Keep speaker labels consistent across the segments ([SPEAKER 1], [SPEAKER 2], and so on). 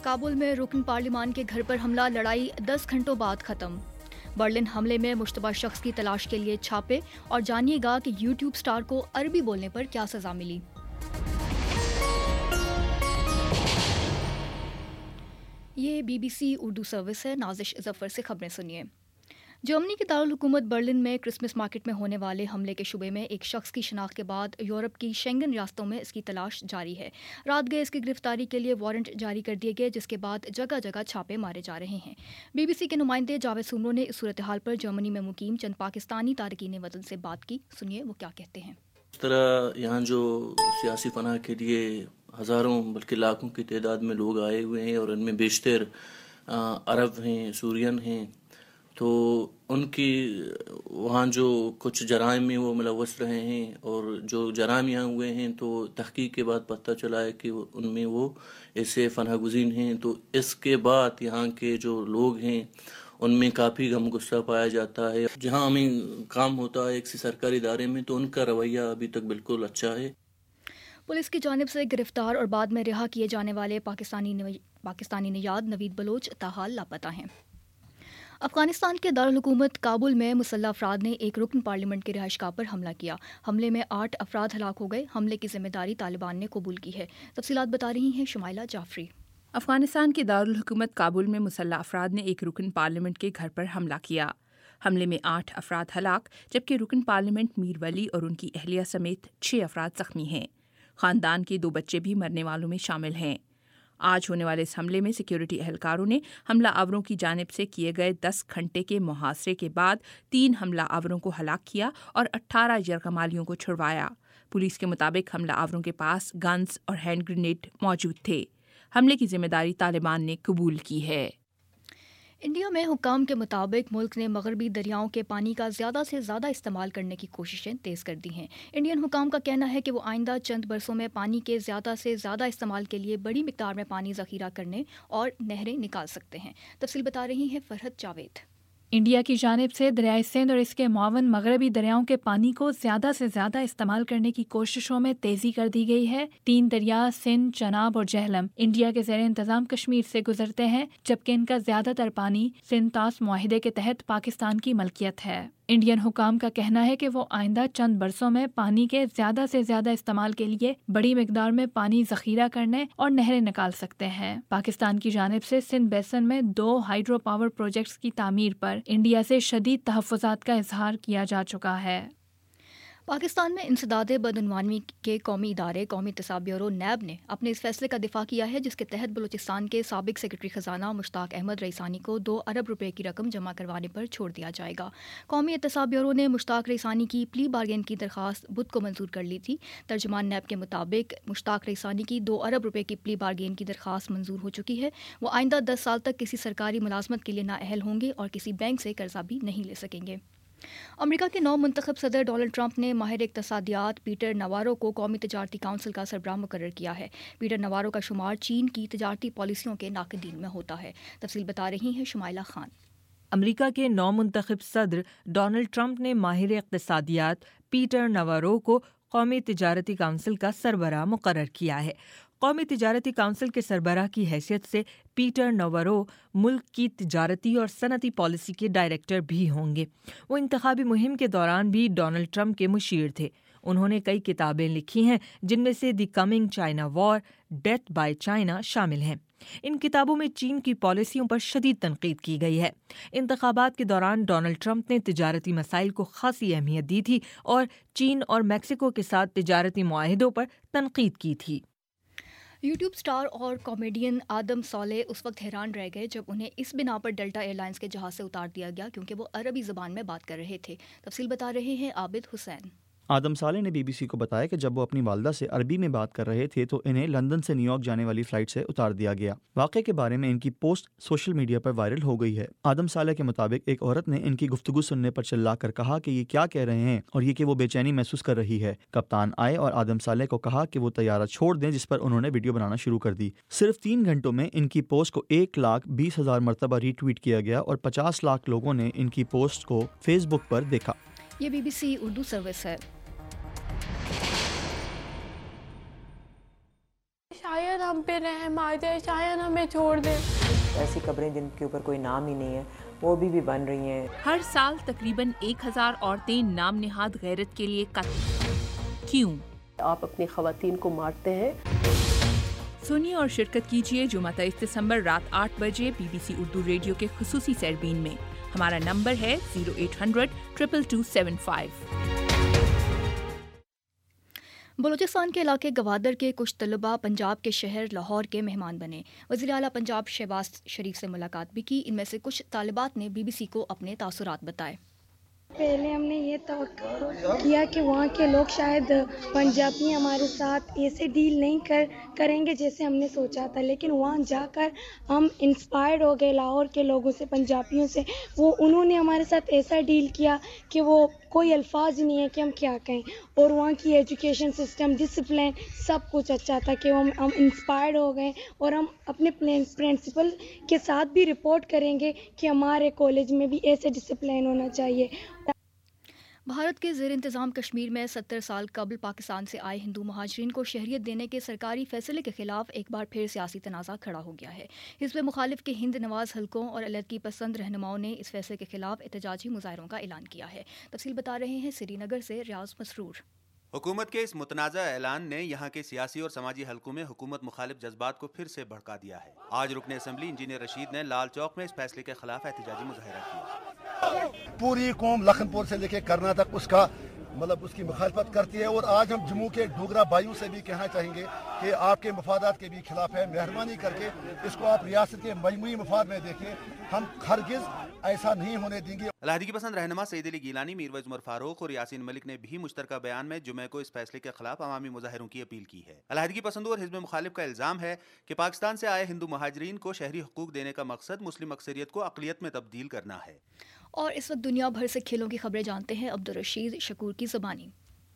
[SPEAKER 1] کابل میں رکن پارلیمان کے گھر پر حملہ، لڑائی 10 گھنٹوں بعد ختم۔ برلن حملے میں مشتبہ شخص کی تلاش کے لیے چھاپے، اور جانیے گا کہ یوٹیوب سٹار کو عربی بولنے پر کیا سزا ملی۔ یہ BBC اردو سروس ہے۔ نازش ظفر سے خبریں سنیے۔ جرمنی کے دارالحکومت برلن میں کرسمس مارکیٹ میں ہونے والے حملے کے شبے میں ایک شخص کی شناخت کے بعد یورپ کی شینگن ریاستوں میں اس کی تلاش جاری ہے۔ رات گئے اس کی گرفتاری کے لیے وارنٹ جاری کر دیے گئے، جس کے بعد جگہ جگہ چھاپے مارے جا رہے ہیں۔ BBC کے نمائندے جاوید سومرو نے اس صورتحال پر جرمنی میں مقیم چند پاکستانی تارکین وطن سے بات کی۔ سنیے وہ کیا کہتے ہیں۔
[SPEAKER 2] اس طرح یہاں جو سیاسی پناہ کے لیے ہزاروں بلکہ لاکھوں کی تعداد میں لوگ آئے ہوئے ہیں، اور ان میں بیشتر عرب ہیں، سورین ہیں، تو ان کی وہاں جو کچھ جرائم میں وہ ملوث رہے ہیں، اور جو جرائم یہاں ہوئے ہیں تو تحقیق کے بعد پتہ چلا ہے کہ ان میں وہ ایسے پناہ گزین ہیں۔ تو اس کے بعد یہاں کے جو لوگ ہیں ان میں کافی غم غصہ پایا جاتا ہے۔ جہاں ہمیں کام ہوتا ہے ایک سرکاری ادارے میں، تو ان کا رویہ ابھی تک بالکل اچھا ہے۔
[SPEAKER 1] پولیس کی جانب سے گرفتار اور بعد میں رہا کیے جانے والے پاکستانی نژاد نوید بلوچ تاحال لاپتہ ہیں۔ افغانستان کے دارالحکومت کابل میں مسلح افراد نے ایک رکن پارلیمنٹ کے رہائش گاہ پر حملہ کیا۔ حملے میں 8 افراد ہلاک ہو گئے۔ حملے کی ذمہ داری طالبان نے قبول کی ہے۔ تفصیلات بتا رہی ہیں شمائلہ جعفری۔
[SPEAKER 3] افغانستان کے دارالحکومت کابل میں مسلح افراد نے ایک رکن پارلیمنٹ کے گھر پر حملہ کیا۔ حملے میں 8 افراد ہلاک، جبکہ رکن پارلیمنٹ میر ولی اور ان کی اہلیہ سمیت 6 افراد زخمی ہیں۔ خاندان کے 2 بچے بھی مرنے والوں میں شامل ہیں۔ آج ہونے والے اس حملے میں سیکیورٹی اہلکاروں نے حملہ آوروں کی جانب سے کیے گئے 10 گھنٹے کے محاصرے کے بعد 3 حملہ آوروں کو ہلاک کیا اور 18 یرغمالیوں کو چھڑوایا۔ پولیس کے مطابق حملہ آوروں کے پاس گنز اور ہینڈ گرینیڈ موجود تھے۔ حملے کی ذمہ داری طالبان نے قبول کی ہے۔
[SPEAKER 1] انڈیا میں حکام کے مطابق ملک نے مغربی دریاؤں کے پانی کا زیادہ سے زیادہ استعمال کرنے کی کوششیں تیز کر دی ہیں۔ انڈین حکام کا کہنا ہے کہ وہ آئندہ چند برسوں میں پانی کے زیادہ سے زیادہ استعمال کے لیے بڑی مقدار میں پانی ذخیرہ کرنے اور نہریں نکال سکتے ہیں۔ تفصیل بتا رہی ہیں فرحت جاوید۔
[SPEAKER 4] انڈیا کی جانب سے دریائے سندھ اور اس کے معاون مغربی دریاؤں کے پانی کو زیادہ سے زیادہ استعمال کرنے کی کوششوں میں تیزی کر دی گئی ہے۔ 3 دریا سندھ، چناب اور جہلم انڈیا کے زیر انتظام کشمیر سے گزرتے ہیں، جبکہ ان کا زیادہ تر پانی سندھ طاس معاہدے کے تحت پاکستان کی ملکیت ہے۔ انڈین حکام کا کہنا ہے کہ وہ آئندہ چند برسوں میں پانی کے زیادہ سے زیادہ استعمال کے لیے بڑی مقدار میں پانی ذخیرہ کرنے اور نہریں نکال سکتے ہیں۔ پاکستان کی جانب سے سندھ بیسن میں 2 ہائیڈرو پاور پروجیکٹس کی تعمیر پر انڈیا سے شدید تحفظات کا اظہار کیا جا چکا ہے۔
[SPEAKER 1] پاکستان میں انسداد بدعنوانی کے قومی ادارے قومی احتساب بیورو نیب نے اپنے اس فیصلے کا دفاع کیا ہے، جس کے تحت بلوچستان کے سابق سیکرٹری خزانہ مشتاق احمد رئیسانی کو 2 ارب روپے کی رقم جمع کروانے پر چھوڑ دیا جائے گا۔ قومی احتساب بیورو نے مشتاق رئیسانی کی پلی بارگین کی درخواست بدھ کو منظور کر لی تھی۔ ترجمان نیب کے مطابق مشتاق رئیسانی کی 2 ارب روپے کی پلی بارگین کی درخواست منظور ہو چکی ہے۔ وہ آئندہ 10 سال تک کسی سرکاری ملازمت کے لیے نااہل ہوں گے اور کسی بینک سے قرضہ بھی نہیں لے سکیں گے۔ امریکہ کے نو منتخب صدر ڈونلڈ ٹرمپ نے ماہر اقتصادیات پیٹر نوارو کو قومی تجارتی کونسل کا سربراہ مقرر کیا ہے۔ پیٹر نوارو کا شمار چین کی تجارتی پالیسیوں کے ناقدین میں ہوتا ہے۔ تفصیل بتا رہی ہیں شمائلہ خان۔
[SPEAKER 5] امریکہ کے نو منتخب صدر ڈونلڈ ٹرمپ نے ماہر اقتصادیات پیٹر نوارو کو قومی تجارتی کونسل کا سربراہ مقرر کیا ہے۔ قومی تجارتی کونسل کے سربراہ کی حیثیت سے پیٹر نوارو ملک کی تجارتی اور صنعتی پالیسی کے ڈائریکٹر بھی ہوں گے۔ وہ انتخابی مہم کے دوران بھی ڈونلڈ ٹرمپ کے مشیر تھے۔ انہوں نے کئی کتابیں لکھی ہیں، جن میں سے the coming China war, death by China شامل ہیں۔ ان کتابوں میں چین کی پالیسیوں پر شدید تنقید کی گئی ہے۔ انتخابات کے دوران ڈونلڈ ٹرمپ نے تجارتی مسائل کو خاصی اہمیت دی تھی اور چین اور میکسیکو کے ساتھ تجارتی معاہدوں پر تنقید کی تھی۔
[SPEAKER 1] یوٹیوب سٹار اور کامیڈین آدم صالح اس وقت حیران رہ گئے جب انہیں اس بنا پر ڈیلٹا ایئر لائنز کے جہاز سے اتار دیا گیا کیونکہ وہ عربی زبان میں بات کر رہے تھے۔ تفصیل بتا رہے ہیں عابد حسین۔
[SPEAKER 6] آدم صالح نے BBC کو بتایا کہ جب وہ اپنی والدہ سے عربی میں بات کر رہے تھے تو انہیں لندن سے نیو یارک جانے والی فلائٹ سے اتار دیا گیا۔ واقعے کے بارے میں ان کی پوسٹ سوشل میڈیا پر وائرل ہو گئی ہے۔ آدم صالح کے مطابق ایک عورت نے ان کی گفتگو سننے پر چلا کر کہا کہ یہ کیا کہہ رہے ہیں اور یہ کہ وہ بے چینی محسوس کر رہی ہے۔ کپتان آئے اور آدم صالح کو کہا کہ وہ طیارہ چھوڑ دیں، جس پر انہوں نے ویڈیو بنانا شروع کر دی۔ صرف 3 گھنٹوں میں ان کی پوسٹ کو 1,20,000 مرتبہ ری ٹویٹ کیا گیا اور 50 لاکھ لوگوں نے ان کی پوسٹ کو فیس بک پر دیکھا۔
[SPEAKER 1] یہ BBC اردو سروس ہے۔
[SPEAKER 7] شاید ہم پہ رحم آ جائے, شاید ہمیں چھوڑ دیں.
[SPEAKER 8] ایسی قبریں جن کے اوپر کوئی نام ہی نہیں ہے وہ بھی بن رہی ہیں.
[SPEAKER 3] ہر سال تقریباً 1000 عورتیں نام نہاد غیرت کے لیے قتل. کیوں؟
[SPEAKER 9] آپ اپنی خواتین کو مارتے ہیں.
[SPEAKER 3] سنیے اور شرکت کیجیے جمعہ 23 دسمبر رات 8 بجے BBC اردو ریڈیو کے خصوصی سیربین میں. ہمارا نمبر ہے 0800 22275.
[SPEAKER 1] بلوچستان کے علاقے گوادر کے کچھ طلباء پنجاب کے شہر لاہور کے مہمان بنے. وزیر اعلیٰ پنجاب شہباز شریف سے ملاقات بھی کی. ان میں سے کچھ طالبات نے BBC کو اپنے تاثرات بتائے.
[SPEAKER 10] پہلے ہم نے یہ توقع کیا کہ وہاں کے لوگ شاید پنجابی ہمارے ساتھ ایسے ڈیل نہیں کریں گے جیسے ہم نے سوچا تھا, لیکن وہاں جا کر ہم انسپائرڈ ہو گئے لاہور کے لوگوں سے, پنجابیوں سے. انہوں نے ہمارے ساتھ ایسا ڈیل کیا کہ وہ کوئی الفاظ ہی نہیں ہے کہ ہم کیا کہیں. اور وہاں کی ایجوکیشن سسٹم, ڈسپلن, سب کچھ اچھا تھا کہ ہم انسپائرڈ ہو گئے. اور ہم اپنے پرنسپل کے ساتھ بھی رپورٹ کریں گے کہ ہمارے کالج میں بھی ایسے ڈسپلن ہونا چاہیے.
[SPEAKER 1] بھارت کے زیر انتظام کشمیر میں 70 سال قبل پاکستان سے آئے ہندو مہاجرین کو شہریت دینے کے سرکاری فیصلے کے خلاف ایک بار پھر سیاسی تنازع کھڑا ہو گیا ہے. حزب مخالف کے ہند نواز حلقوں اور علیحدگی پسند رہنماؤں نے اس فیصلے کے خلاف احتجاجی مظاہروں کا اعلان کیا ہے. تفصیل بتا رہے ہیں سری نگر سے ریاض مسرور.
[SPEAKER 11] حکومت کے اس متنازع اعلان نے یہاں کے سیاسی اور سماجی حلقوں میں حکومت مخالف جذبات کو پھر سے بھڑکا دیا ہے. آج رکن اسمبلی انجینئر رشید نے لال چوک میں اس فیصلے کے خلاف احتجاجی مظاہرہ کیا.
[SPEAKER 12] پوری قوم لکھن پور سے لے کے کرناٹک اس کی مخالفت کرتی ہے. اور آج ہم جموں کے ڈوگرا بھائیوں سے بھی کہنا چاہیں گے کہ آپ کے مفادات کے بھی خلاف ہے. مہربانی کر کے اس کو آپ ریاست کے مجموعی مفاد میں دیکھیں. ہم ہرگز ایسا نہیں ہونے دیں گے.
[SPEAKER 11] علیحدگی پسند رہنما سعید علی گیلانی, میرویز عمر فاروق اور یاسین ملک نے بھی مشترکہ بیان میں جمعہ کو اس فیصلے کے خلاف عوامی مظاہروں کی اپیل کی ہے. علیحدگی پسندوں اور حزب مخالف کا الزام ہے کہ پاکستان سے آئے ہندو مہاجرین کو شہری حقوق دینے کا مقصد مسلم اکثریت کو اقلیت میں تبدیل کرنا ہے.
[SPEAKER 1] اور اس وقت دنیا بھر سے کھیلوں کی خبریں جانتے ہیں عبدالرشید شکور کی زبانی.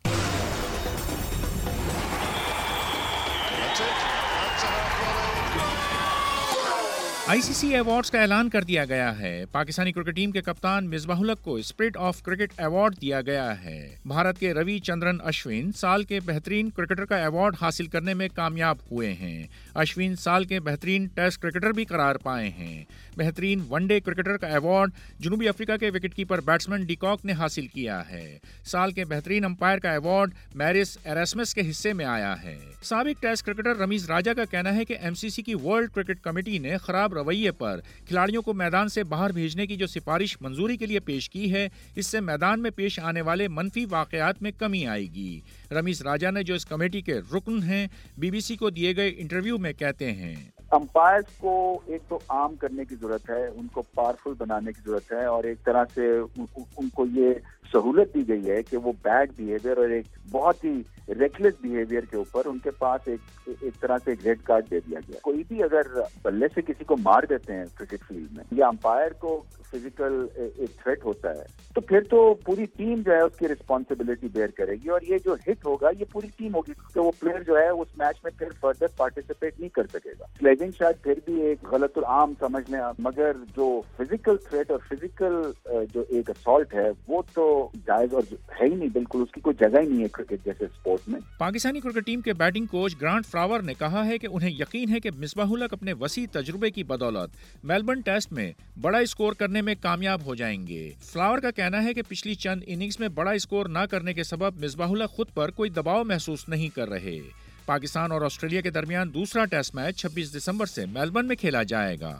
[SPEAKER 13] ICC ایوارڈز کا اعلان کر دیا گیا ہے. پاکستانی کرکٹ ٹیم کے کپتان مصباح الحق کو اسپرٹ آف کرکٹ ایوارڈ دیا گیا ہے. بھارت کے روی چندرن اشون سال کے بہترین کرکٹر کا ایوارڈ حاصل کرنے میں کامیاب ہوئے ہیں. اشون سال کے بہترین ٹیسٹ کرکٹر بھی قرار پائے ہیں. بہترین ون ڈے کرکٹر کا ایوارڈ جنوبی افریقہ کے وکٹ کیپر بیٹسمین ڈی کاک نے حاصل کیا ہے. سال کے بہترین امپائر کا ایوارڈ میرس ایراسمس کے حصے میں آیا ہے. سابق ٹیسٹ کرکٹر رمیز راجہ کا کہنا ہے کہ MCC کی ورلڈ کرکٹ کمیٹی نے خراب رویے پر کھلاڑیوں کو میدان سے باہر بھیجنے کی جو سفارش منظوری کے لیے پیش کی ہے, اس سے میدان میں پیش آنے والے منفی واقعات میں کمی آئے گی. رمیز راجہ نے, جو اس کمیٹی کے رکن ہیں, BBC کو دیے گئے انٹرویو میں کہتے ہیں
[SPEAKER 14] امپائرز کو ایک تو عام کرنے کی ضرورت ہے, ان کو پاورفل بنانے کی ضرورت ہے, اور ایک طرح سے ان کو یہ سہولت دی گئی ہے کہ وہ بیڈ بیہیویئر اور ایک بہت ہی ریکلیس بیہیویئر کے اوپر ان کے پاس ایک طرح سے ایک ریڈ کارڈ دے دیا گیا. کوئی بھی اگر بلے سے کسی کو مار دیتے ہیں کرکٹ فیلڈ میں, یا امپائر کو فزیکل ایک تھریٹ ہوتا ہے, تو پھر تو پوری ٹیم جو ہے اس کی رسپانسبلٹی بیئر کرے گی, اور یہ جو ہٹ ہوگا یہ پوری ٹیم ہوگی, کیونکہ وہ پلیئر جو ہے اس میچ میں پھر فردر پارٹیسپیٹ نہیں کر سکے گا. سلیجنگ شاید پھر بھی ایک غلط العام سمجھ لیں, مگر جو فزیکل تھریٹ اور فزیکل جو ایک اسالٹ ہے وہ تو جائز اور ہے ہی نہیں, بالکل اس کی کوئی جگہ ہی نہیں ہے کرکٹ جیسے اسپورٹ میں.
[SPEAKER 13] پاکستانی کرکٹ ٹیم کے بیٹنگ کوچ گرانٹ فلاور نے کہا ہے کہ انہیں یقین ہے کہ مصباح الحق اپنے وسیع تجربے کی بدولت میلبرن ٹیسٹ میں بڑا اسکور کرنے میں کامیاب ہو جائیں گے. فلاور کا کہنا ہے کہ پچھلی چند اننگز میں بڑا اسکور نہ کرنے کے سبب مصباح الحق خود پر کوئی دباؤ محسوس نہیں کر رہے. پاکستان اور آسٹریلیا کے درمیان دوسرا ٹیسٹ میچ 26 دسمبر سے میلبرن میں کھیلا جائے گا.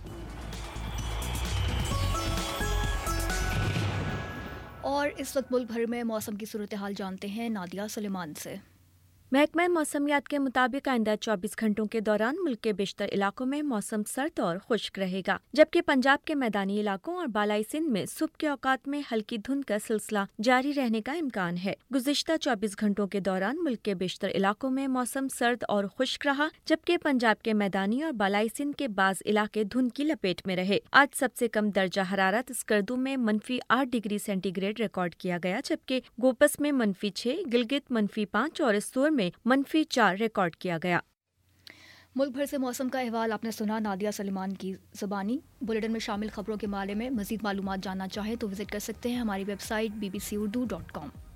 [SPEAKER 1] اور اس وقت ملک بھر میں موسم کی صورتحال جانتے ہیں نادیہ سلیمان سے.
[SPEAKER 15] محکمہ موسمیات کے مطابق آئندہ 24 گھنٹوں کے دوران ملک کے بیشتر علاقوں میں موسم سرد اور خشک رہے گا، جبکہ پنجاب کے میدانی علاقوں اور بالائی سندھ میں صبح کے اوقات میں ہلکی دھند کا سلسلہ جاری رہنے کا امکان ہے۔ گزشتہ 24 گھنٹوں کے دوران ملک کے بیشتر علاقوں میں موسم سرد اور خشک رہا، جبکہ پنجاب کے میدانی اور بالائی سندھ کے بعض علاقے دھند کی لپیٹ میں رہے۔ آج سب سے کم درجہ حرارت اسکردو میں -8 ڈگری سینٹی گریڈ ریکارڈ کیا گیا، جبکہ گوپس میں -6، گلگت -5 اور استور میں -4 ریکارڈ کیا گیا۔
[SPEAKER 1] ملک بھر سے موسم کا احوال آپ نے سنا نادیہ سلیمان کی زبانی۔ بلیٹن میں شامل خبروں کے بارے میں مزید معلومات جاننا چاہیں تو وزٹ کر سکتے ہیں ہماری ویب سائٹ bbcurdu.com۔